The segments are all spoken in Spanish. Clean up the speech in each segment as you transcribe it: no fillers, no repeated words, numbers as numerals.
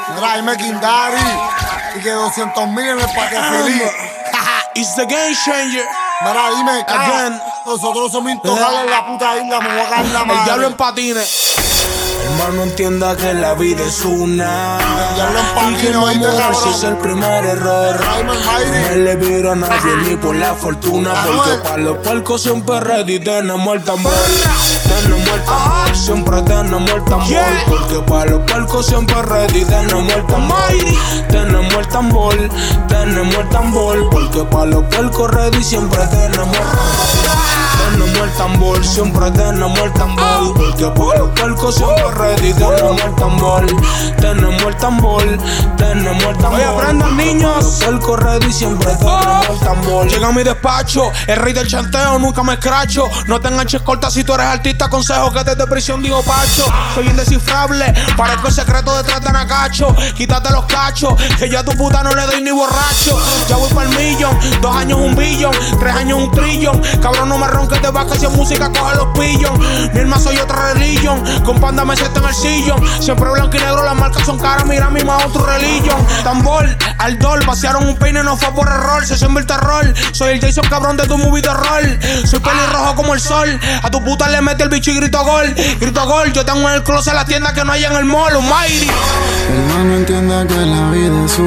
Mira, dime King Daddy. Y que 200,000 en el paquete feliz. It's the game changer. Mira, dime, Again. nosotros somos intocables en la puta isla, me voy a caer la madre. El diablo en patines. Hermano, entienda que la vida es una. El diablo en Y que patines, no oíste, morirse cabrón. es el primer error. Dime, No Mayri. le viro a nadie ni por la fortuna. Porque para los puercos siempre ready tenemos el tambor. Tenemos el tambor, siempre tenemos el tambor. Porque para los puercos siempre ready tenemos el tambor. Tenemos el tambor, tenemos el tambor. Porque para los puercos ready siempre tenemos el tambor. Tenemos el tambor, siempre tenemos el tambor. Porque para los puercos siempre ready tenemos el tambor. Tenemos el tambor, tenemos el tambor. Oye, aprendan niños. El ready siempre tenemos el tambor. Llega a mi despacho, el rey del chanteo, nunca me escracho. No te enganches corta si tú eres artista, consejo que desde prisión digo pacho. Soy indescifrable, parezco el secreto detrás de Nacacho. Quítate los cachos, que yo a tu puta no le doy ni borracho. Ya voy para el millón, 2 años un billón, 3 años un trillón. Cabrón, no me ronques de vaca, si es música coge los pillos. Mi alma soy otra religión, con panda me siento en el sillón. Siempre blanco y negro, las marcas son caras, mira mi más otro religión. Tambor, aldol, vaciaron un peine, no fue por error, se siembra el terror. Soy el Jason cabrón de tu movie de rol. Soy pelirrojo como el sol, a tu puta le mete el bicho y grito gol. Grito gol, yo tengo en el closet la tienda que no hay en el mall, Almighty. Hermano, entienda que la vida es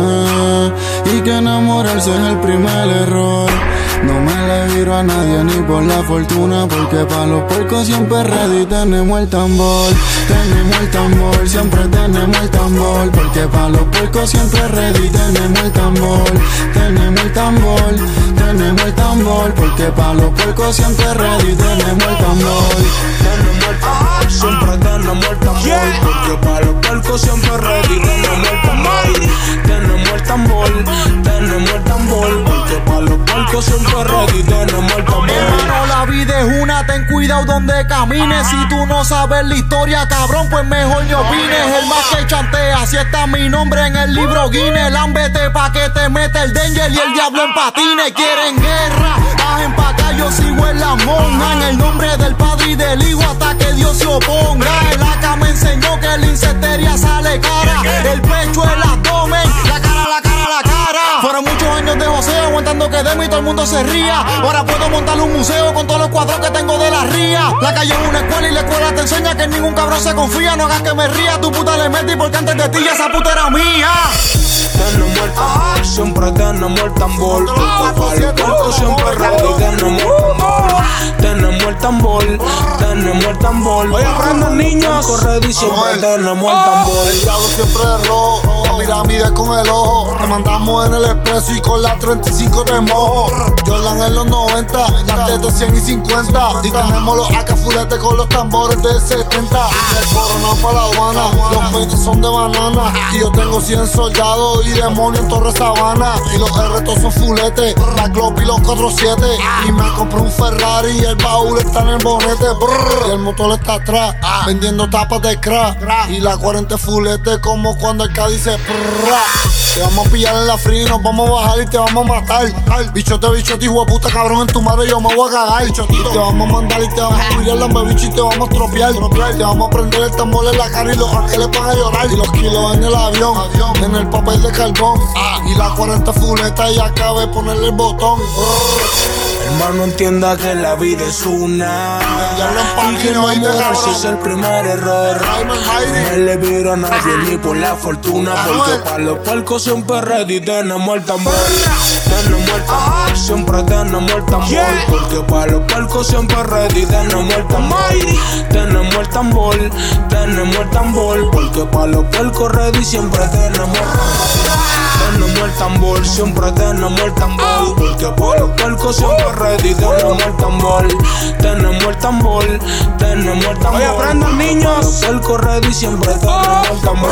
una y que enamorarse es el primer error. No me le viro a nadie ni por la fortuna, porque pa' los puercos siempre ready tenemos el tambor. Tenemos el tambor, siempre tenemos el tambor, porque pa' los puercos siempre ready tenemos el tambor. Tenemos el tambor, tenemos el tambor, porque pa' los puercos siempre ready tenemos el tambor. Tenemos el tambor, siempre tenemos el tambor. Porque para los puercos siempre ready tenemos el tambor. Tenemos el tambor, tenemos el tambor. Porque para los puercos siempre ready tenemos el tambor. Hermano, la vida es una, ten cuidado donde camines. Si tú no sabes la historia, cabrón, pues mejor ni opines. El más que chantea, si está mi nombre en el libro Guinness. Lámbete pa' que te meta el danger y el diablo en patines. Quieren guerra, bajen pa' acá, yo sigo en la monja. En el nombre del Padre y del Hijo hasta que Dios se oponga. El AK me enseñó que la insecteria sale cara. El pecho, el abdomen, la cara, la cara, la cara. Fueron muchos años de joseo aguantando que de mí todo el mundo se ría. Ahora puedo montar un museo con todos los cuadros que tengo de la ría. La calle es una escuela y la escuela te enseña que ningún cabrón se confía. No hagas que me ría, tu puta le metí porque antes de ti ya esa puta era mía. Tenemos el tambor, siempre tenemos el tambor. Porque para los puercos siempre ready tenemos el tambor. Tenemos el tambor, tenemos el tambor. Oye, aprendan niños, ready siempre tenemos el tambor. El diablo siempre de rojo, la pirámide con el ojo. Te mandamos en el expreso y con la 35 de mojo. Jordan en los 90, las tetas 100 y 50. Y tenemos los AK fuletes con los tambores de 70. El corona para la Habana, los peitos son de banana. Y yo tengo 100 soldados y demonios en Torre Sabana. Y los R todos son fuletes, la Glock y los 47. Y me compré un Ferrari y el baúl está en el bonete. Brrr, y el motor está atrás, vendiendo tapas de crack. Y la 40 fulete como cuando el K dice prrra. Te vamos a pillar en la free, nos vamos a bajar y te vamos a matar. Bichote, hijo de puta, cabrón, en tu madre yo me voy a cagar. Te vamos a mandar y te vamos a pillar la bicho y te vamos a estropear. Te vamos a prender el tambor en la cara y los ángeles van a llorar. Y los kilos en el avión, en el papel de carbón. Y la 40 fuleta y acabé de ponerle el botón. Hermano, entienda que la vida es una. Y que no morirse es el primer error. No le viro a nadie ni por la fortuna. Porque para los puercos siempre ready tenemos el tambor. Tenemos el tambor, siempre tenemos el tambor. Porque para los puercos siempre ready tenemos el tambor. Tenemos el tambor, tenemos el tambor. Porque para los puercos ready siempre tenemos el tambor. Tenemos el tambor, siempre tenemos el tambor. Porque para los puercos siempre ready tenemos el tambor. Tenemos el tambor, tenemos el tambor. Oye, aprendan niños, el ready siempre tenemos el tambor.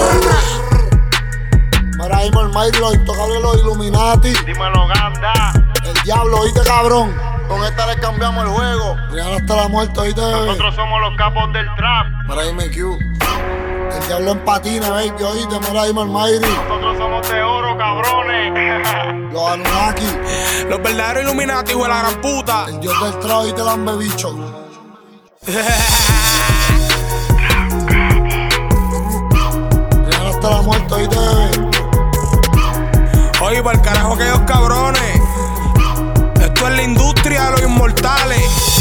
Para irme al Mayri, los intocables, los Illuminati. Dímelo, Ganda. El diablo, oíste, cabrón. Con esta le cambiamos el juego. Real hasta la muerte, oíste, bebé. Nosotros somos los capos del trap. Para irme Q. El diablo en patines, baby, oíste, mira, irme al Mayri. Nosotros somos de oro, cabrones. Los Anunnaki. Los verdaderos Illuminati, hijo de la gran puta. El dios del trap y te lambe bicho. Real hasta la muerte, oíste. trajo aquellos cabrones. Esto es la industria de los inmortales.